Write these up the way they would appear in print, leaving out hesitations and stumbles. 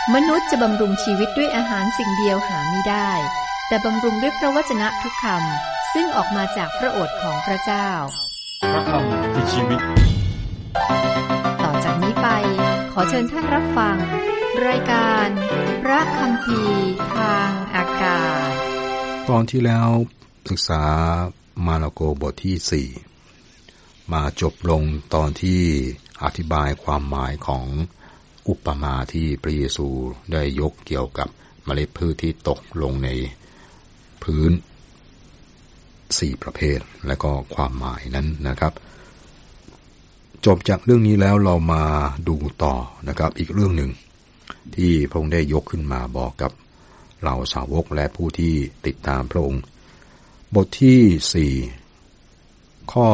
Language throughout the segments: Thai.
มนุษย์จะบำรุงชีวิตด้วยอาหารสิ่งเดียวหาไม่ได้แต่บำรุงด้วยพระวจนะทุกคำซึ่งออกมาจากพระโอษฐ์ของพระเจ้าพระคำคือชีวิตต่อจากนี้ไปขอเชิญท่านรับฟังรายการพระคัมภีร์ทางอากาศตอนที่แล้วศึกษามาระโกบทที่4มาจบลงตอนที่อธิบายความหมายของอุปมาที่พระเยซูได้ยกเกี่ยวกับเมล็ดพืชที่ตกลงในพื้น4ประเภทและก็ความหมายนั้นนะครับจบจากเรื่องนี้แล้วเรามาดูต่อนะครับอีกเรื่องหนึ่งที่พระองค์ได้ยกขึ้นมาบอกกับเหล่าสาวกและผู้ที่ติดตามพระองค์บทที่4ข้อ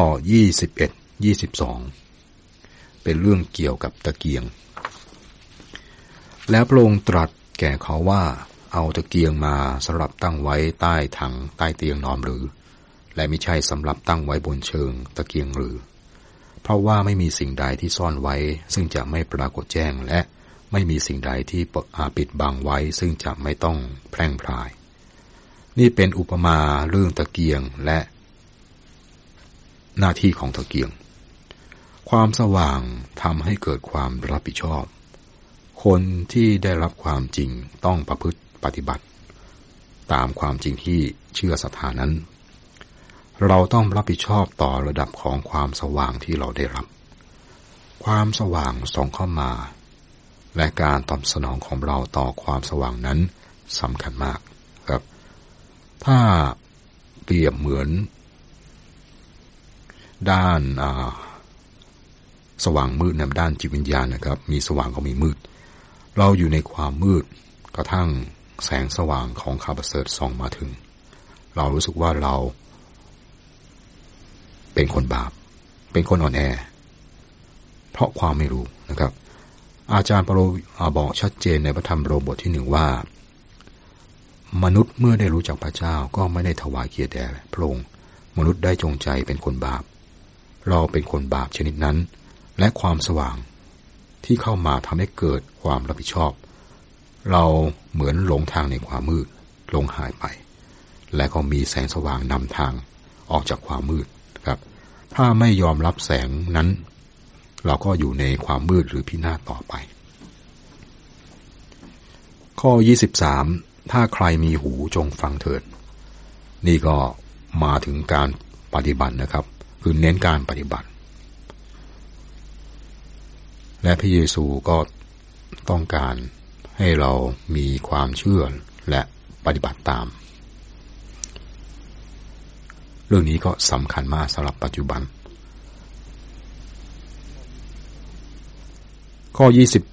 21-22เป็นเรื่องเกี่ยวกับตะเกียงแล้วพระองค์ตรัสแก่เขาว่าเอาตะเกียงมาสำหรับตั้งไว้ใต้ถังใต้เตียงนอนหรือและไม่ใช่สำหรับตั้งไว้บนเชิงตะเกียงหรือเพราะว่าไม่มีสิ่งใดที่ซ่อนไว้ซึ่งจะไม่ปรากฏแจ้งและไม่มีสิ่งใดที่ปิดบังไว้ซึ่งจะไม่ต้องแพร่งพรายนี่เป็นอุปมาเรื่องตะเกียงและหน้าที่ของตะเกียงความสว่างทำให้เกิดความรับผิดชอบคนที่ได้รับความจริงต้องประพฤติปฏิบัติตามความจริงที่เชื่อศรัทธานั้นเราต้องรับผิดชอบต่อระดับของความสว่างที่เราได้รับความสว่างส่องเข้ามาและการตอบสนองของเราต่อความสว่างนั้นสำคัญมากครับถ้าเปรียบเหมือนด้านสว่างมืดในด้านจิตวิญญาณนะครับมีสว่างก็มีมืดเราอยู่ในความมืดกระทั่งแสงสว่างของข่าวประเสริฐส่องมาถึงเรารู้สึกว่าเราเป็นคนบาปเป็นคนอ่อนแอเพราะความไม่รู้นะครับอาจารย์เปาโลบอกชัดเจนในพระธรรมโรมบทที่1ว่ามนุษย์เมื่อได้รู้จักพระเจ้าก็ไม่ได้ถวายเกียรติแด่พระองค์มนุษย์ได้จงใจเป็นคนบาปเราเป็นคนบาปชนิดนั้นและความสว่างที่เข้ามาทำให้เกิดความรับผิดชอบเราเหมือนหลงทางในความมืดหลงหายไปและก็มีแสงสว่างนำทางออกจากความมืดครับถ้าไม่ยอมรับแสงนั้นเราก็อยู่ในความมืดหรือพินาศต่อไปข้อ23ถ้าใครมีหูจงฟังเถิดนี่ก็มาถึงการปฏิบัตินะครับคือเน้นการปฏิบัติและพระเยซูก็ต้องการให้เรามีความเชื่อและปฏิบัติตามเรื่องนี้ก็สำคัญมากสำหรับปัจจุบันข้อ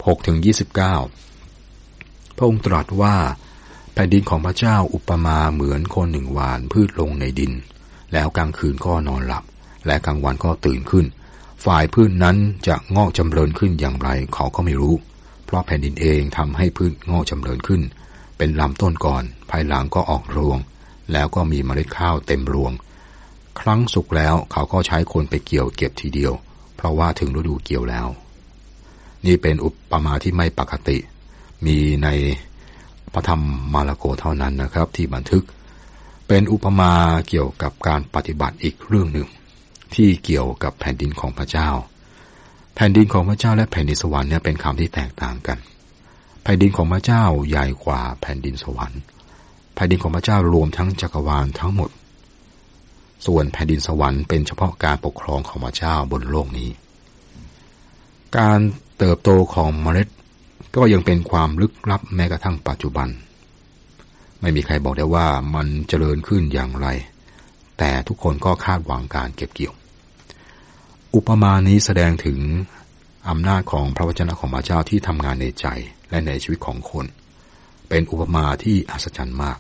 26-29พระองค์ตรัสว่าแผ่นดินของพระเจ้าอุปมาเหมือนคนหนึ่งหว่านพืชลงในดินแล้วกลางคืนก็นอนหลับและกลางวันก็ตื่นขึ้นฝ่ายพืชนั้นจะงอกจำเริญขึ้นอย่างไรเขาก็ไม่รู้เพราะแผ่นดินเองทำให้พืชงอกจำเริญขึ้นเป็นลำต้นก่อนภายหลังก็ออกรวงแล้วก็มีเมล็ดข้าวเต็มรวงครั้งสุกแล้วเขาก็ใช้คนไปเกี่ยวเก็บทีเดียวเพราะว่าถึงฤดูเกี่ยวแล้วนี่เป็นอุปมาที่ไม่ปกติมีในพระธรรมมาระโกเท่านั้นนะครับที่บันทึกเป็นอุปมาเกี่ยวกับการปฏิบัติอีกเรื่องหนึ่งที่เกี่ยวกับแผ่นดินของพระเจ้าแผ่นดินของพระเจ้าและแผ่นดินสวรรค์เนี่ยเป็นคำที่แตกต่างกันแผ่นดินของพระเจ้าใหญ่กว่าแผ่นดินสวรรค์แผ่นดินของพระเจ้ารวมทั้งจักรวาลทั้งหมดส่วนแผ่นดินสวรรค์เป็นเฉพาะการปกครองของพระเจ้าบนโลกนี้การเติบโตของเมล็ดก็ยังเป็นความลึกลับแม้กระทั่งปัจจุบันไม่มีใครบอกได้ว่ามันเจริญขึ้นอย่างไรแต่ทุกคนก็คาดหวังการเก็บเกี่ยวอุปมานี้แสดงถึงอำนาจของพระวจนะของพระเจ้าที่ทำงานในใจและในชีวิตของคนเป็นอุปมาที่อัศจรรย์มาก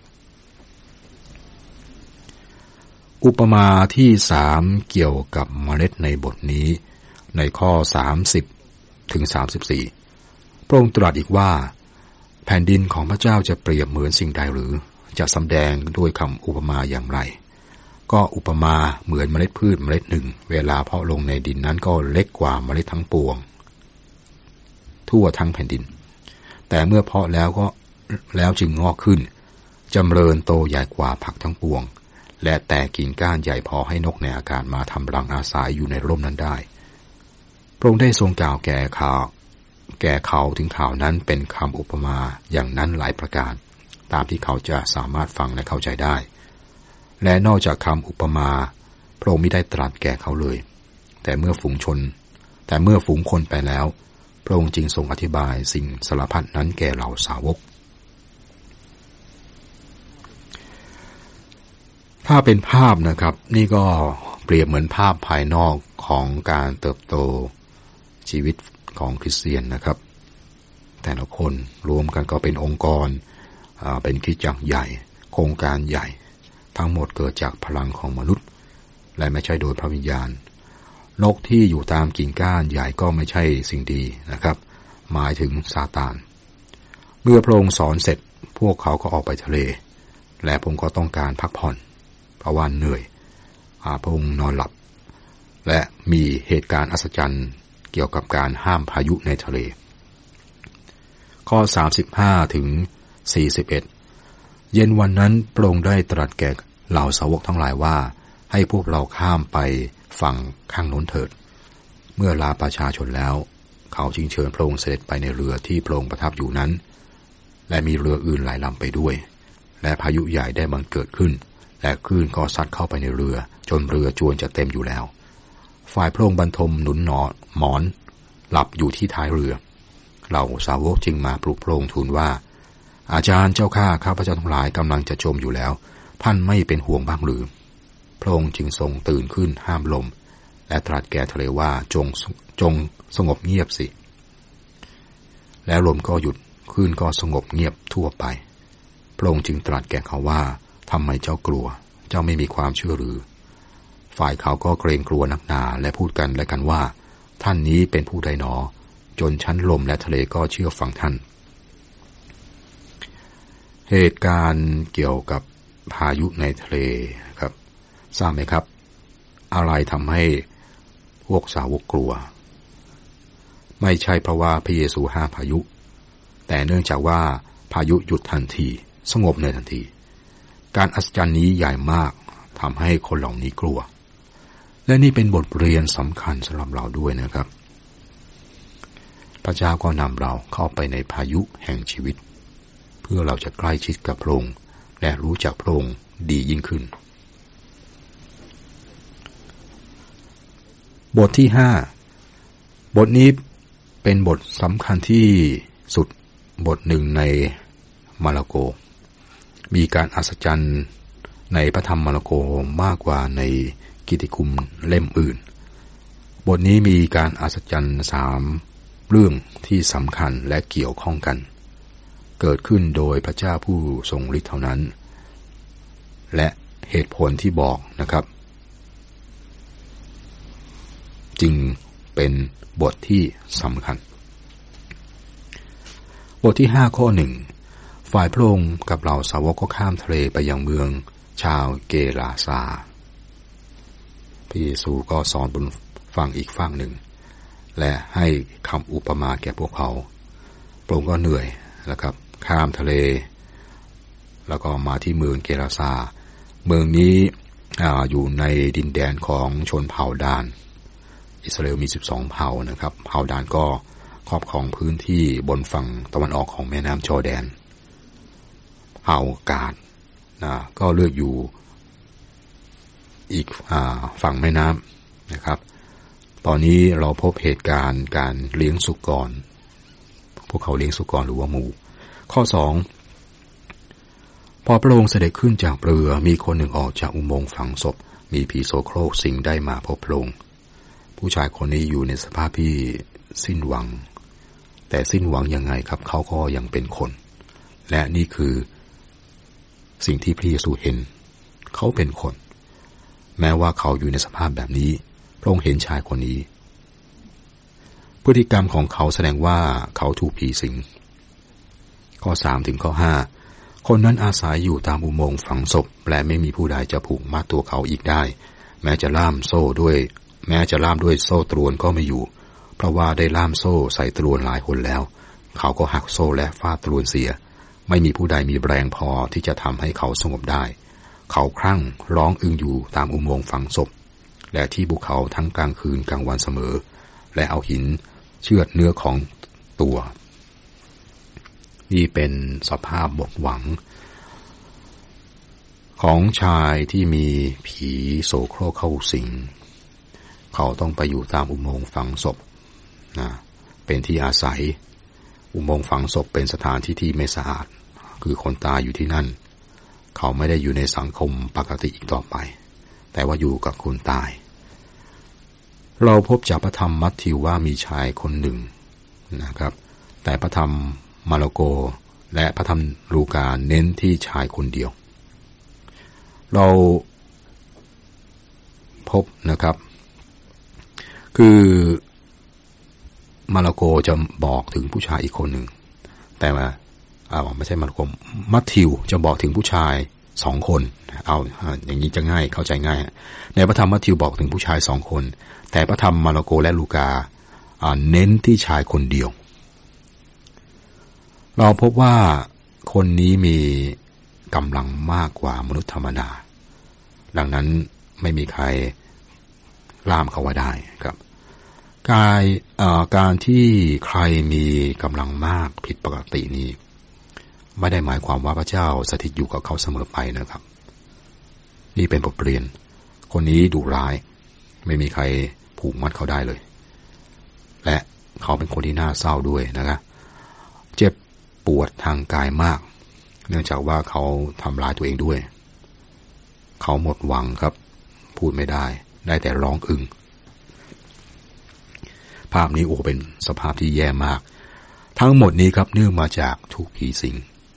อุปมาที่3เกี่ยวกับเมล็ดในบทนี้ในข้อ30-34พระองค์ตรัสอีกว่าแผ่นดินของพระเจ้าจะเปรียบเหมือนสิ่งใดหรือจะสำแดงด้วยคำอุปมาอย่างไรก็อุปมาเหมือนเมล็ดพืชเมล็ดหนึ่งเวลาเพาะลงในดินนั้นก็เล็กกว่าเมล็ดทั้งปวงทั่วทั้งแผ่นดินแต่เมื่อเพาะแล้วจึงงอกขึ้นจำเริญโตใหญ่กว่าผักทั้งปวงและแต่กิ่งก้านใหญ่พอให้นกในอากาศมาทำรังอาศัยอยู่ในร่มนั้นได้พระองค์ได้ทรงกล่าวแก่เขาถึงข่าวนั้นเป็นคำอุปมาอย่างนั้นหลายประการตามที่เขาจะสามารถฟังและเข้าใจได้และนอกจากคำอุปมาพระองค์ไม่ได้ตรัสแก่เขาเลยแต่เมื่อฝูงคนไปแล้วพระองค์จึงทรงอธิบายสิ่งสารพัดนั้นแก่เหล่าสาวกถ้าเป็นภาพนะครับนี่ก็เปรียบเหมือนภาพภายนอกของการเติบโตชีวิตของคริสเตียนนะครับแต่ละคนรวมกันก็เป็นองค์กรเป็นคริสตจักรใหญ่โครงการใหญ่ทั้งหมดเกิดจากพลังของมนุษย์และไม่ใช่โดยพระวิญญาณนกที่อยู่ตามกิ่งก้านใหญ่ก็ไม่ใช่สิ่งดีนะครับหมายถึงซาตานเมื่อพระองค์สอนเสร็จพวกเขาก็ออกไปทะเลและพระองค์ก็ต้องการพักผ่อนเพราะว่าเหนื่อยพระองค์นอนหลับและมีเหตุการณ์อัศจรรย์เกี่ยวกับการห้ามพายุในทะเลข้อ35ถึง41เย็นวันนั้นพระองค์ได้ตรัสแก่เหล่าสาวกทั้งหลายว่าให้พวกเราข้ามไปฝั่งข้างโน้นเถิดเมื่อลาประชาชนแล้วเขาจึงเชิญพระองค์เสด็จไปในเรือที่พระองค์ประทับอยู่นั้นและมีเรืออื่นหลายลำไปด้วยและพายุใหญ่ได้บังเกิดขึ้นและคลื่นก็ซัดเข้าไปในเรือจนเรือจวนจะเต็มอยู่แล้วฝ่ายพระองค์บรรทมหนุนหมอนหลับอยู่ที่ท้ายเรือเหล่าสาวกจึงมาปลุกพระองค์ทูลว่าอาจารย์เจ้าข้าพเจ้าทั้งหลายกำลังจะจมอยู่แล้วท่านไม่เป็นห่วงบ้างหรือพระองค์จึงทรงตื่นขึ้นห้ามลมและตรัสแก่ทะเลว่าจงสงบเงียบสิแล้วลมก็หยุดคลื่นก็สงบเงียบทั่วไปพระองค์จึงตรัสแก่เขาว่าทำไมเจ้ากลัวเจ้าไม่มีความเชื่อหรือฝ่ายเขาก็เกรงกลัวนักหนาและพูดกันและกันว่าท่านนี้เป็นผู้ใดหนอจนชั้นลมและทะเลก็เชื่อฟังท่านเหตุการณ์เกี่ยวกับพายุในทะเลครับทราบไหมครับอะไรทำให้พวกสาวกกลัวไม่ใช่เพราะว่าพระเยซูห้ามพายุแต่เนื่องจากว่าพายุหยุดทันทีสงบในทันทีการอัศจรรย์นี้ใหญ่มากทำให้คนเหล่านี้กลัวและนี่เป็นบทเรียนสำคัญสำหรับเราด้วยนะครับพระเจ้าก็นำเราเข้าไปในพายุแห่งชีวิตเพื่อเราจะใกล้ชิดกับพระองค์และรู้จักพระองค์ดียิ่งขึ้นบทที่5บทนี้เป็นบทสำคัญที่สุดบทหนึ่งในมาระโกมีการอัศจรรย์ในพระธรรมมาระโกมากกว่าในกิตติคุณเล่มอื่นบทนี้มีการอัศจรรย์3เรื่องที่สำคัญและเกี่ยวข้องกันเกิดขึ้นโดยพระเจ้าผู้ทรงฤทธิ์เท่านั้นและเหตุผลที่บอกนะครับจึงเป็นบทที่สำคัญบทที่5ข้อ1ฝ่ายพระองค์กับเหล่าสาวกก็ข้ามทะเลไปยังเมืองชาวเกราซาพระเยซูก็สอนบนฝั่งอีกฝั่งหนึ่งและให้คำอุปมาแก่พวกเขาพระองค์ก็เหนื่อยนะครับข้ามทะเลแล้วก็มาที่เมืองเกราซาเมืองนี้อยู่ในดินแดนของชนเผ่าดานอิสราเอลมี12เผ่านะครับเผ่าดานก็ครอบครองพื้นที่บนฝั่งตะวันออกของแม่น้ำจอร์แดนเผ่ากาดก็เลือกอยู่อีกฝั่งแม่น้ำนะครับตอนนี้เราพบเหตุการณ์การเลี้ยงสุกรพวกเขาเลี้ยงสุกรหรือว่าหมูข้อ2พอพระองค์เสด็จขึ้นจากเรือมีคนหนึ่งออกจากอุโมงค์ฝังศพมีผีโสโครกสิงได้มาพบพระองค์ผู้ชายคนนี้อยู่ในสภาพที่สิ้นหวังแต่สิ้นหวังยังไงครับเขาก็ยังเป็นคนและนี่คือสิ่งที่พระเยซูเห็นเขาเป็นคนแม้ว่าเขาอยู่ในสภาพแบบนี้พระองค์เห็นชายคนนี้พฤติกรรมของเขาแสดงว่าเขาถูกผีสิงข้อ3ถึงข้อ5คนนั้นอาศัยอยู่ตามอุโมงค์ฝังศพและไม่มีผู้ใดจะผูกมัดตัวเขาอีกได้แม้จะล่ามด้วยโซ่ตรวนก็ไม่อยู่เพราะว่าได้ล่ามโซ่ใส่ตรวนหลายคนแล้วเขาก็หักโซ่และฟาดตรวนเสียไม่มีผู้ใดมีแรงพอที่จะทำให้เขาสงบได้เขาครั่งร้องอึงอยู่ตามอุโมงค์ฝังศพและที่ภูเขาทั้งกลางคืนกลางวันเสมอและเอาหินเชือดเนื้อของตัวนี่เป็นสภาพบกหวังของชายที่มีผีโสโครกเข้าสิงเขาต้องไปอยู่ตามอุโมงค์ฝังศพนะเป็นที่อาศัยอุโมงค์ฝังศพเป็นสถานที่ที่ไม่สะอาดคือคนตายอยู่ที่นั่นเขาไม่ได้อยู่ในสังคมปกติอีกต่อไปแต่ว่าอยู่กับคนตายเราพบจากพระธรรมมัทธิวว่ามีชายคนหนึ่งนะครับแต่พระธรรมมาระโกและพระธรรมลูกาเน้นที่ชายคนเดียวเราพบนะครับคือมาระโกจะบอกถึงผู้ชายอีกคนหนึ่งแต่ว่าไม่ใช่มาระโกมัทธิวจะบอกถึงผู้ชาย2 คนเอาอย่างนี้จะง่ายเข้าใจง่ายในพระธรรมมัทธิวบอกถึงผู้ชาย2 คนแต่พระธรรมมาระโกและลูกาเน้นที่ชายคนเดียวเราพบว่าคนนี้มีกำลังมากกว่ามนุษย์ธรรมดาดังนั้นไม่มีใครล่ามเขาไว้ได้ครับการที่ใครมีกำลังมากผิดปกตินี้ไม่ได้หมายความว่าพระเจ้าสถิตอยู่กับเขาเสมอไปนะครับนี่เป็นบทเรียนคนนี้ดุร้ายไม่มีใครผูกมัดเขาได้เลยและเขาเป็นคนที่น่าเศร้าด้วยนะครับเจ็บปวดทางกายมากเนื่องจากว่าเขาทำร้ายตัวเองด้วยเขาหมดหวังครับพูดไม่ได้แต่ร้องอึงภาพนี้เป็นสภาพที่แย่มากทั้งหมดนี้ครับเนื่องมาจากถูกผีสิง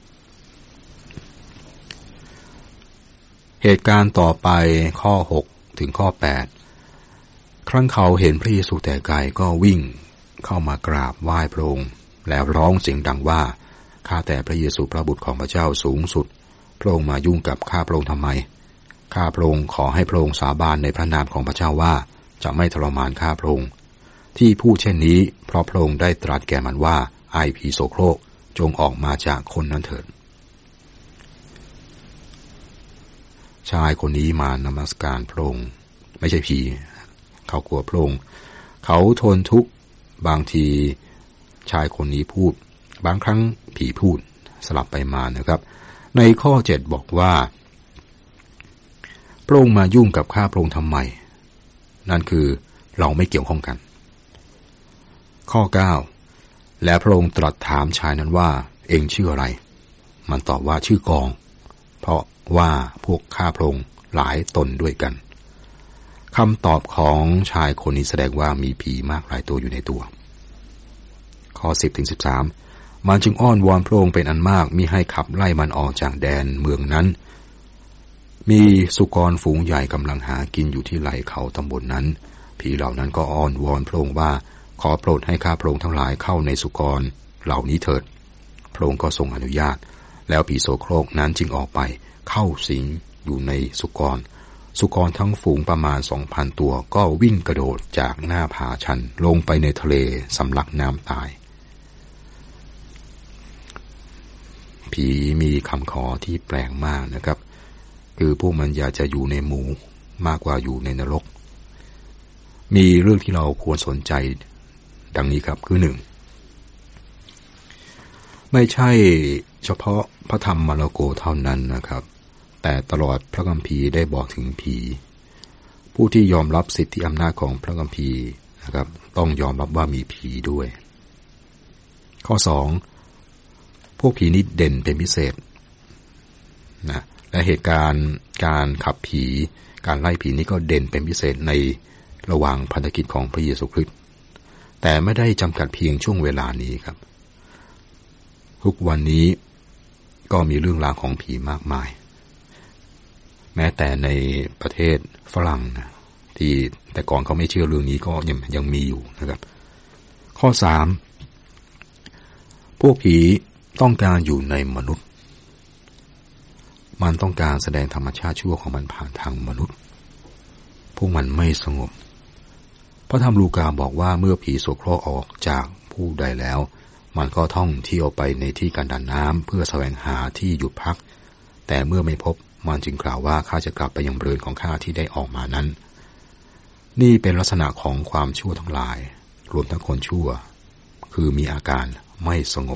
เหตุการณ์ต่อไปข้อ6ถึงข้อ8ครั้งเขาเห็นพระเยซูแต่ไกลก็วิ่งเข้ามากราบไหว้พระองค์แล้วร้องเสียงดังว่าข้าแต่พระเยซูพระบุตรของพระเจ้าสูงสุดพระองค์มายุ่งกับข้าพระองค์ทำไมข้าพระองค์ขอให้พระองค์สาบานในพระนามของพระเจ้าว่าจะไม่ทรมานข้าพระองค์ที่พูดเช่นนี้เพราะพระองค์ได้ตรัสแก่มันว่าไอ้ผีโสโครกจงออกมาจากคนนั้นเถิดชายคนนี้มานมัสการพระองค์ไม่ใช่ผีเขากลัวพระองค์เขาทนทุกข์บางทีชายคนนี้พูดบางครั้งผีพูดสลับไปมานะครับในข้อ7บอกว่าพระองค์มายุ่งกับข้าพระองค์ทำไมนั่นคือเราไม่เกี่ยวข้องกันข้อ9และพระองค์ตรัสถามชายนั้นว่าเองชื่ออะไรมันตอบว่าชื่อกองเพราะว่าพวกข้าพระองค์หลายตนด้วยกันคำตอบของชายคนนี้แสดงว่ามีผีมากหลายตัวอยู่ในตัวข้อ10ถึง13มันจึงอ้อนวอนพระองค์เป็นอันมากมิให้ขับไล่มันออกจากแดนเมืองนั้นมีสุกรฝูงใหญ่กำลังหากินอยู่ที่ไหล่เขาตำบลนั้นผีเหล่านั้นก็อ้อนวอนพระองค์ว่าขอโปรดให้ข้าพระองค์ทั้งหลายเข้าในสุกรเหล่านี้เถิดพระองค์ก็ทรงอนุญาตแล้วผีโสโครกนั้นจึงออกไปเข้าสิงอยู่ในสุกรทั้งฝูงประมาณ 2,000 ตัวก็วิ่งกระโดดจากหน้าผาชันลงไปในทะเลสำลักน้ำตายผีมีคำขอที่แปลกมากนะครับคือพวกมันอยากจะอยู่ในหมู่มากกว่าอยู่ในนรกมีเรื่องที่เราควรสนใจดังนี้ครับคือ1ไม่ใช่เฉพาะพระธรรมมาระโกเท่านั้นนะครับแต่ตลอดพระคัมภีร์ได้บอกถึงผีผู้ที่ยอมรับสิทธิอำนาจของพระคัมภีร์นะครับต้องยอมรับว่ามีผีด้วยข้อ2พวกผีนี้เด่นเป็นพิเศษนะและเหตุการณ์การขับผีการไล่ผีนี้ก็เด่นเป็นพิเศษในระหว่างพันธกิจของพระเยซูคริสต์แต่ไม่ได้จำกัดเพียงช่วงเวลานี้ครับทุกวันนี้ก็มีเรื่องราวของผีมากมายแม้แต่ในประเทศฝรั่งนะที่แต่ก่อนเขาไม่เชื่อเรื่องนี้ก็ยังมีอยู่นะครับข้อ3พวกผีต้องการอยู่ในมนุษย์มันต้องการแสดงธรรมชาติชั่วของมันผ่านทางมนุษย์พวกมันไม่สงบพระธรรมลูกาบอกว่าเมื่อผีโสโครกออกจากผู้ใดแล้วมันก็ท่องเที่ยวไปในที่กันดารน้ำเพื่อแสวงหาที่หยุดพักแต่เมื่อไม่พบมันจึงกล่าวว่าข้าจะกลับไปยังเรือนของข้าที่ได้ออกมานั้นนี่เป็นลักษณะของความชั่วทั้งหลายรวมทั้งคนชั่วคือมีอาการไม่สงบ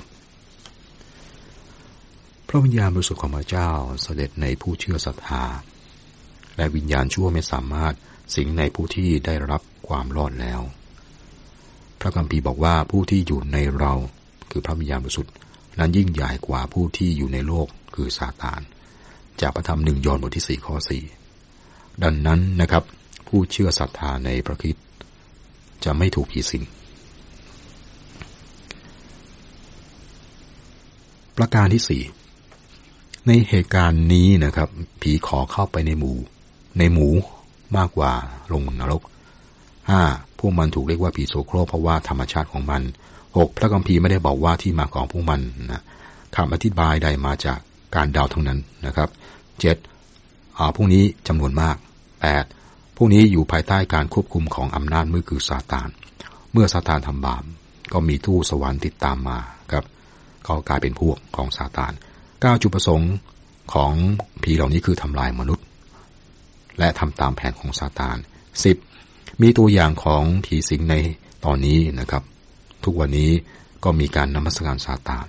พระวิญญาณบริสุทธิ์ของพระเจ้าเสด็จในผู้เชื่อศรัทธาและวิญญาณชั่วไม่สามารถสิงในผู้ที่ได้รับความรอดแล้วพระคัมภีร์บอกว่าผู้ที่อยู่ในเราคือพระวิญญาณบริสุทธิ์นั้นยิ่งใหญ่กว่าผู้ที่อยู่ในโลกคือซาตานจากพระธรรม1 ยอห์นบทที่4 ข้อ 4ดังนั้นนะครับผู้เชื่อศรัทธาในพระคริสต์จะไม่ถูกผีสิงประการที่4ในเหตุการณ์นี้นะครับผีขอเข้าไปในหมูมากกว่าลงนรก5พวกมันถูกเรียกว่าผีโสโครกเพราะว่าธรรมชาติของมัน6พระคัมภีร์ไม่ได้บอกว่าที่มาของพวกมันนะคำอธิบายใดมาจากการเดาทั้งนั้นนะครับ7พวกนี้จำนวนมาก8พวกนี้อยู่ภายใต้การควบคุมของอำนาจมืดคือซาตานเมื่อซาตานทำบาปก็มีทูตสวรรค์ติดตามมาครับก็กลายเป็นพวกของซาตาน9จุดประสงค์ของผีเหล่านี้คือทำลายมนุษย์และทำตามแผนของซาตาน10มีตัวอย่างของผีสิงในตอนนี้นะครับทุกวันนี้ก็มีการนมัสการซาตาน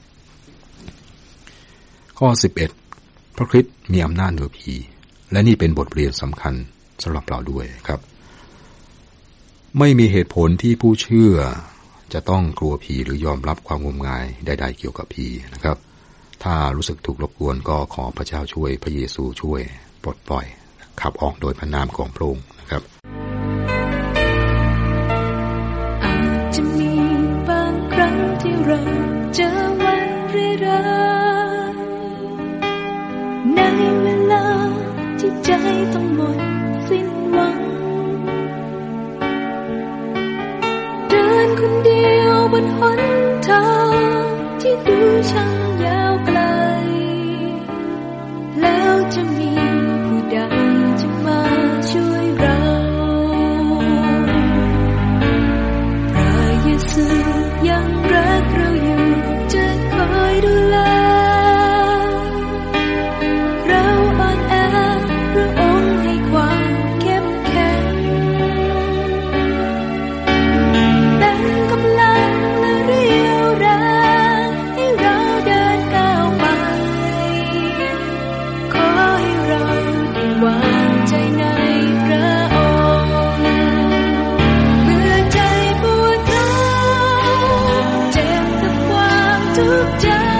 ข้อ11พระคริสต์มีอำนาจเหนือผีและนี่เป็นบทเรียนสำคัญสำหรับเราด้วยครับไม่มีเหตุผลที่ผู้เชื่อจะต้องกลัวผีหรือยอมรับความงมงายใดๆเกี่ยวกับผีนะครับถ้ารู้สึกถูกรบกวนก็ขอพระเจ้าช่วยพระเยซูช่วยปลดปล่อยขับออกโดยพระนามของพระองค์นะครับอาจจะมีบางครั้งที่เราเจอวันร้ายในเวลาที่ใจต้องหมดสิ้นหวังเดินคนเดียวบนหนทางที่ดูช่างยาวไกลแล้วจะมีผู้ใดจะมาช่วยเราพระเยซูยังรักเราอยู่จะคอยดูแลเราอ่อนแอพระองค์ให้ความเข้มแข็งเป็นกำลังและเรี่ยวแรงให้เราเดินก้าวไปขอให้เราได้วางใจในพระองค์เมื่อใจปวดร้าวเจ็บกับความทุกข์ใจ